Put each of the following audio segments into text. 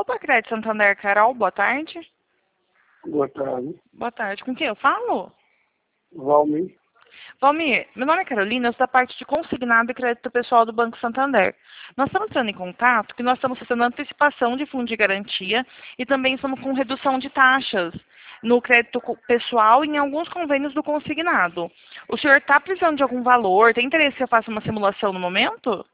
Opa, Crédito Santander, Carol, boa tarde. Boa tarde. Boa tarde. Com quem eu falo? Valmir. Valmir, meu nome é Carolina, eu sou da parte de consignado e crédito pessoal do Banco Santander. Nós estamos entrando em contato porque nós estamos fazendo antecipação de fundo de garantia e também estamos com redução de taxas no crédito pessoal e em alguns convênios do consignado. O senhor está precisando de algum valor? Tem interesse que eu faça uma simulação no momento?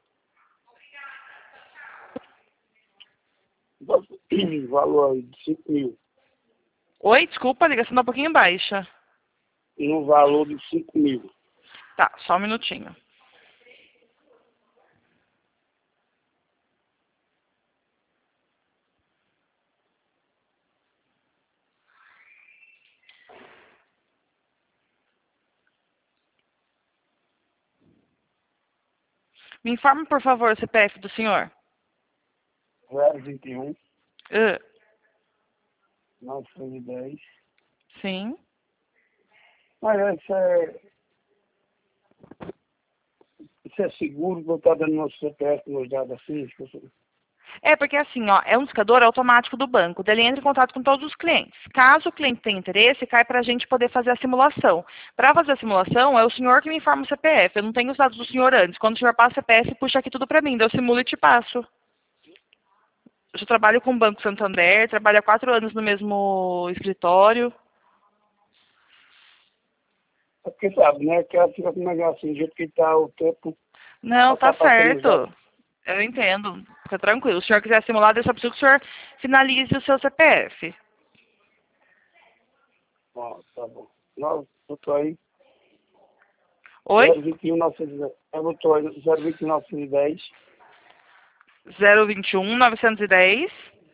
Valor aí de 5 mil. Oi, desculpa, a ligação está um pouquinho baixa. No valor de 5 mil. Tá, só um minutinho. Me informe, por favor, o CPF do senhor. 021 Ah, 910. sim. Mas isso é seguro que eu estou dando meu CPF, meus dados assim? É, porque assim, ó, é um discador automático do banco. Daí ele entra em contato com todos os clientes. Caso o cliente tenha interesse, cai para a gente poder fazer a simulação. Para fazer a simulação, é o senhor que me informa o CPF. Eu não tenho os dados do senhor antes. Quando o senhor passa o CPF, puxa aqui tudo para mim. Daí eu simulo e te passo. Eu já trabalho com o Banco Santander, trabalho há 4 anos no mesmo escritório. É porque sabe, né? Que ela fica com um negócio assim, do jeito que está o tempo. Não, Ela tá tá passando os certo. dados. Eu entendo. Fica tranquilo. Se o senhor quiser simular, eu só preciso que o senhor finalize o seu CPF. Ó, tá bom. Não, eu tô aí. Oi? 021 910. Eu tô aí. 021 910. 021 910.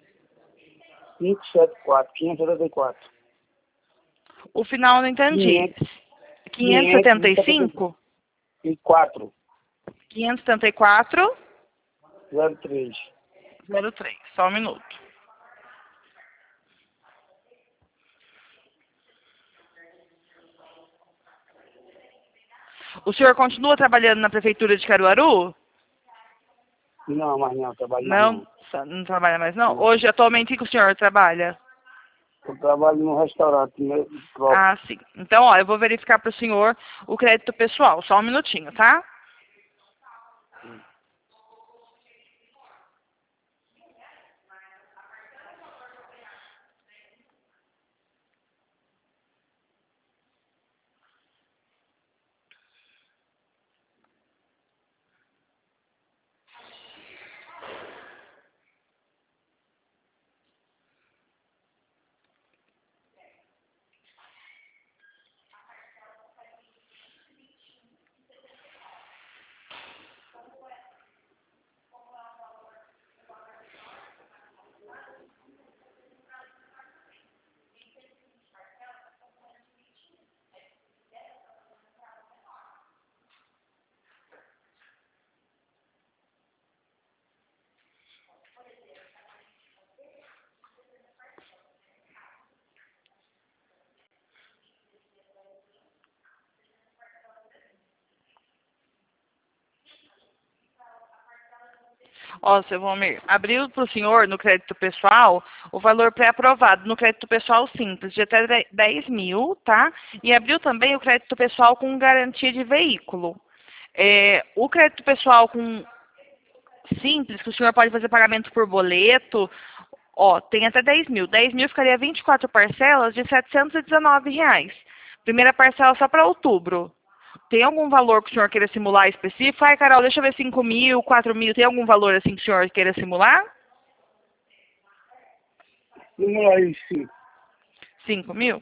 574. 574. O final eu não entendi. 575? 574. 574? 03. 03. Só um minuto. O senhor continua trabalhando na prefeitura de Caruaru? Não, mas não, trabalho mais Não, não. não trabalha mais não? Não. Hoje, atualmente, o que o senhor trabalha? Eu trabalho num restaurante meu próprio. Ah, sim. Então, ó, eu vou verificar para o senhor o crédito pessoal. Só um minutinho, tá? Ó, seu Valmir, abriu para o senhor no crédito pessoal o valor pré-aprovado no crédito pessoal simples de até 10 mil, tá? E abriu também o crédito pessoal com garantia de veículo. O crédito pessoal com simples, que o senhor pode fazer pagamento por boleto, ó, tem até 10 mil. 10 mil ficaria 24 parcelas de R$ 719. Primeira parcela só para outubro. Tem algum valor que o senhor queira simular específico? Ai, Carol, deixa eu ver 5 mil, 4 mil. Tem algum valor assim que o senhor queira simular? Não é isso. 5 mil?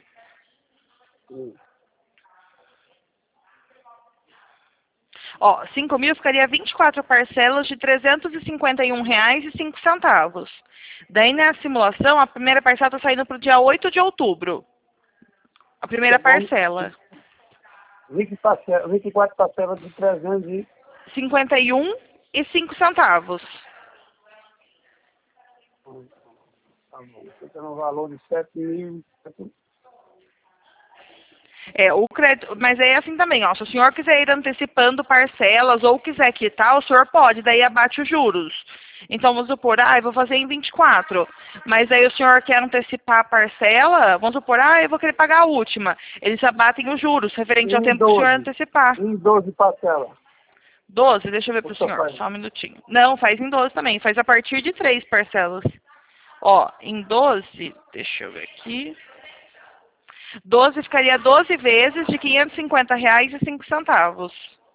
Ó, 5 mil ficaria 24 parcelas de R$ 351,05. Daí na simulação, a primeira parcela está saindo para o dia 8 de outubro. A primeira parcela. 24 parcelas de 300 e... 51,05 centavos. Tá bom. Fica no valor de 7 mil. O crédito, mas é assim também, ó, se o senhor quiser ir antecipando parcelas ou quiser quitar, o senhor pode, daí abate os juros. Então, vamos supor, eu vou fazer em 24, mas aí o senhor quer antecipar a parcela, vamos supor, eu vou querer pagar a última. Eles abatem os juros, referente ao Em tempo que o senhor 12. antecipar. Em 12 parcelas. 12, deixa eu ver para o Você senhor, faz. só um minutinho. Não, faz em 12 também, faz a partir de 3 parcelas. Ó, em 12, deixa eu ver aqui. 12 ficaria 12 vezes de R$ 550,05.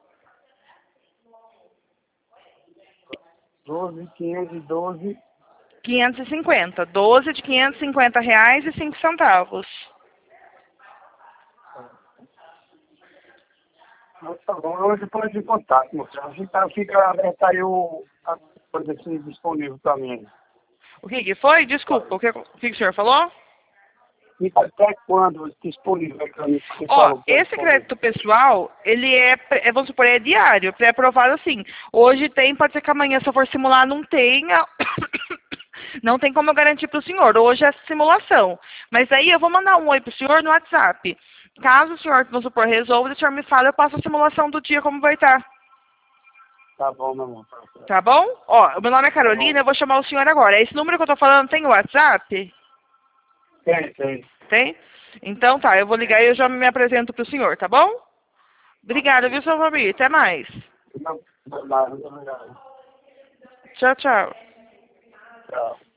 12, 512. 550. 12 de R$ 550,05. Tá bom, hoje pode ir em contato, moça. A gente fica aberto aí a coisa assim disponível também. O que foi? Desculpa, o que o senhor falou? Fica até quando disponível para mim? Ó, esse crédito pessoal, ele vamos supor, é diário, pré-aprovado assim. Hoje tem, pode ser que amanhã, se eu for simular, não tenha. Não tem como eu garantir para o senhor. Hoje é simulação. Mas aí eu vou mandar um oi para o senhor no WhatsApp. Caso o senhor, vamos supor, resolva, o senhor me fala, eu passo a simulação do dia como vai estar. Tá bom, meu irmão. Tá bom? Ó, o meu nome é Carolina, eu vou chamar o senhor agora. Esse número que eu tô falando tem o WhatsApp? Tem. Tem? Então tá, eu vou ligar e eu já me apresento pro senhor, tá bom? Obrigada, viu, seu Fabrício? Até mais. Não, muito obrigado. Tchau, tchau. Tchau.